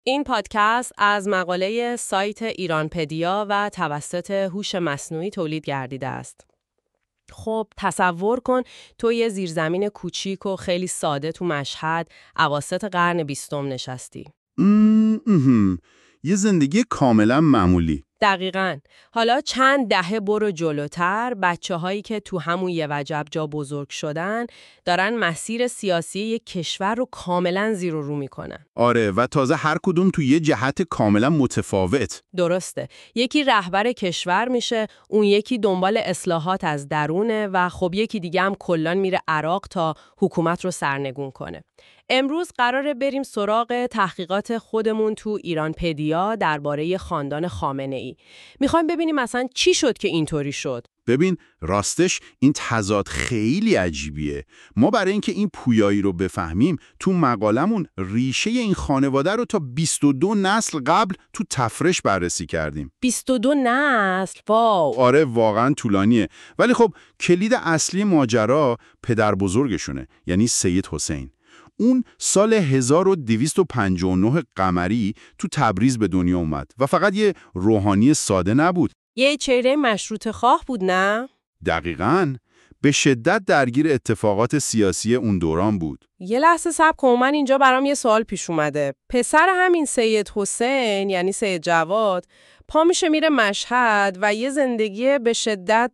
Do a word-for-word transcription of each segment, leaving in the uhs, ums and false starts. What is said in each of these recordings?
این پادکست از مقاله سایت ایرانپدیا و توسط هوش مصنوعی تولید گردیده است. خب تصور کن تو یه زیرزمین کوچیک و خیلی ساده تو مشهد اواسط قرن بیستم نشستی. ام امم یه زندگی کاملا معمولی. دقیقاً. حالا چند دهه برو جلوتر، بچه هایی که تو همون یه وجب جا بزرگ شدن دارن مسیر سیاسی یک کشور رو کاملا زیر و رو میکنن. آره، و تازه هر کدوم تو یه جهت کاملا متفاوت. درسته. یکی رهبر کشور میشه، اون یکی دنبال اصلاحات از درونه و خب یکی دیگه هم کلان میره عراق تا حکومت رو سرنگون کنه. امروز قراره بریم سراغ تحقیقات خودمون تو ایرانپدیا درباره خاندان خامنه‌ای. میخوایم ببینیم مثلا چی شد که اینطوری شد. ببین، راستش این تضاد خیلی عجیبیه. ما برای اینکه این پویایی رو بفهمیم تو مقالمون ریشه این خانواده رو تا بیست و دو نسل قبل تو تفرش بررسی کردیم. بیست و دو نسل؟ واو! آره واقعا طولانیه. ولی خب کلید اصلی ماجرا پدر بزرگشونه، یعنی سید حسین. اون سال هزار و دویست و پنجاه و نه قمری تو تبریز به دنیا اومد و فقط یه روحانی ساده نبود. یه چهره مشروطه خواه بود، نه؟ دقیقاً. به شدت درگیر اتفاقات سیاسی اون دوران بود. یه لحظه صبر کن، من اینجا برام یه سوال پیش اومده. پسر همین سید حسین، یعنی سید جواد، پا میشه میره مشهد و یه زندگی به شدت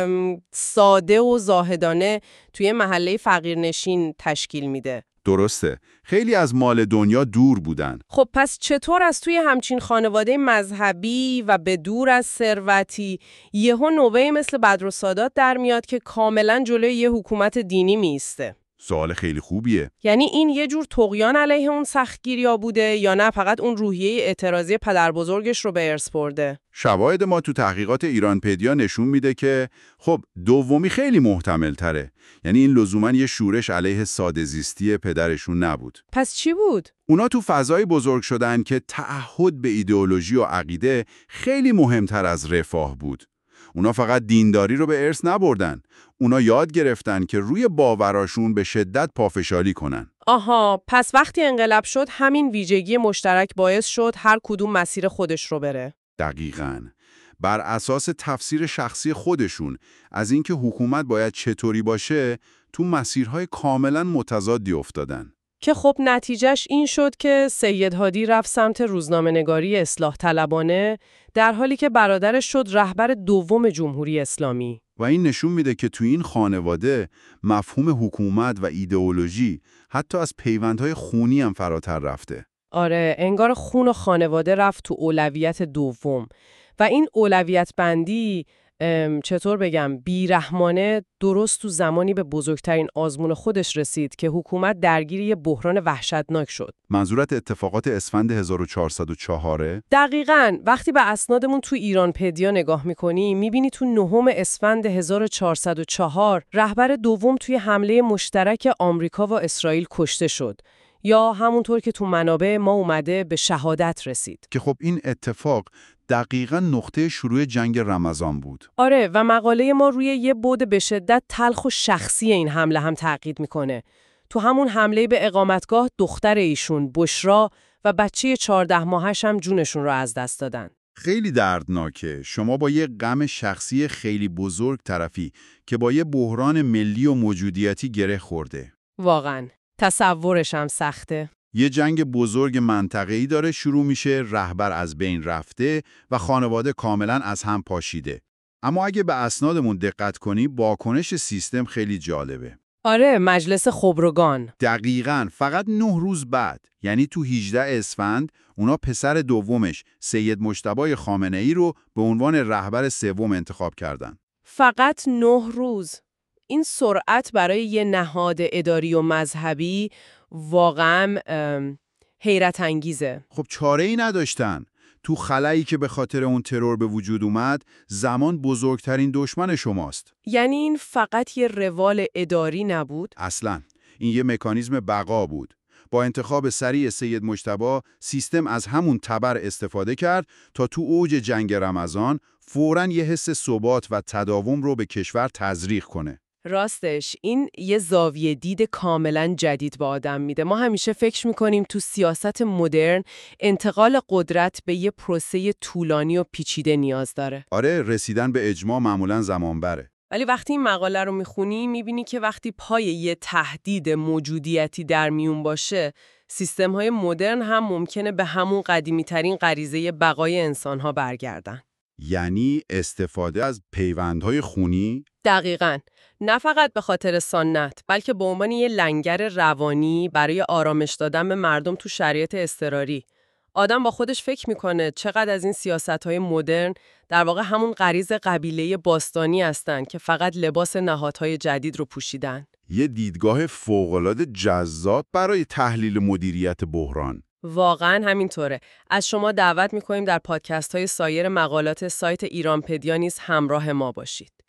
ساده و زاهدانه توی محله فقیرنشین تشکیل میده. درسته. خیلی از مال دنیا دور بودن. خب پس چطور از توی همچین خانواده مذهبی و به دور از ثروتی یهو نوبه‌ای مثل بدرالسادات در میاد که کاملا جلوی یه حکومت دینی میسته؟ سوال خیلی خوبیه. یعنی این یه جور طغیان علیه اون سختگیریا بوده یا نه فقط اون روحیه اعتراضی پدر بزرگش رو به ارث برده؟ شواهد ما تو تحقیقات ایرانپدیا نشون میده که خب دومی خیلی محتمل تره. یعنی این لزوما یه شورش علیه ساده‌زیستی پدرشون نبود. پس چی بود؟ اونا تو فضایی بزرگ شدن که تعهد به ایدئولوژی و عقیده خیلی مهمتر از رفاه بود. اونا فقط دینداری رو به ارث نبردن. اونا یاد گرفتن که روی باوراشون به شدت پافشاری کنن. آها، پس وقتی انقلاب شد همین ویژگی مشترک باعث شد هر کدوم مسیر خودش رو بره. دقیقاً. بر اساس تفسیر شخصی خودشون از اینکه حکومت باید چطوری باشه، تو مسیرهای کاملاً متضادی افتادن. که خب نتیجهش این شد که سید هادی رفت سمت روزنامه‌نگاری اصلاح طلبانه، در حالی که برادرش شد رهبر دوم جمهوری اسلامی. و این نشون میده که تو این خانواده مفهوم حکومت و ایدئولوژی حتی از پیوندهای خونی هم فراتر رفته. آره، انگار خون و خانواده رفت تو اولویت دوم. و این اولویت بندی چطور بگم بیرحمانه درست تو زمانی به بزرگترین آزمون خودش رسید که حکومت درگیر یه بحران وحشتناک شد. منظورت اتفاقات اسفند هزار و چهارصد و چهار؟ دقیقاً. وقتی به اسنادمون تو ایرانپدیا نگاه میکنی میبینی تو نهم اسفند هزار و چهارصد و چهار رهبر دوم توی حمله مشترک آمریکا و اسرائیل کشته شد، یا همونطور که تو منابع ما اومده به شهادت رسید. که خب این اتفاق دقیقاً نقطه شروع جنگ رمضان بود. آره، و مقاله ما روی یه بعد به شدت تلخ و شخصی این حمله هم تاکید میکنه. تو همون حمله به اقامتگاه دختر ایشون بشرا و بچه چهارده ماهش هم جونشون رو از دست دادن. خیلی دردناکه. شما با یه غم شخصی خیلی بزرگ طرفی که با یه بحران ملی و موجودیتی گره خورده. واقعاً تصورش هم سخته. یه جنگ بزرگ منطقه‌ای داره شروع میشه، رهبر از بین رفته و خانواده کاملا از هم پاشیده. اما اگه به اسنادمون دقت کنی، واکنش سیستم خیلی جالبه. آره، مجلس خبرگان. دقیقاً. فقط نه روز بعد، یعنی تو هجدهم اسفند، اونا پسر دومش سید مجتبی خامنه‌ای رو به عنوان رهبر سوم انتخاب کردن. فقط نه روز. این سرعت برای یه نهاد اداری و مذهبی واقعا حیرت انگیزه. خب چاره ای نداشتن. تو خلایی که به خاطر اون ترور به وجود اومد، زمان بزرگترین دشمن شماست. یعنی این فقط یه روال اداری نبود؟ اصلاً. این یه مکانیزم بقا بود. با انتخاب سریع سید مجتبی، سیستم از همون تبر استفاده کرد تا تو اوج جنگ رمضان فوراً یه حس ثبات و تداوم رو به کشور تزریق کنه. راستش این یه زاویه دید کاملا جدید به آدم میده. ما همیشه فکر میکنیم تو سیاست مدرن انتقال قدرت به یه پروسه طولانی و پیچیده نیاز داره. آره، رسیدن به اجماع معمولاً زمان بره. ولی وقتی این مقاله رو میخونی میبینی که وقتی پای یه تهدید موجودیتی در میون باشه، سیستم‌های مدرن هم ممکنه به همون قدیمی‌ترین غریزه بقای انسان‌ها برگردن. یعنی استفاده از پیوندهای خونی؟ دقیقاً. نه فقط به خاطر سنت، بلکه به عنوان یه لنگر روانی برای آرامش دادن به مردم تو شرایط اضطراری. آدم با خودش فکر میکنه چقدر از این سیاست‌های مدرن در واقع همون غریز قبیله باستانی هستن که فقط لباس نهادهای جدید رو پوشیدن. یه دیدگاه فوق‌العاده جذاب برای تحلیل مدیریت بحران. واقعاً همینطوره. از شما دعوت میکنیم در پادکست‌های سایر مقالات سایت ایرانپدیا نیز همراه ما باشید.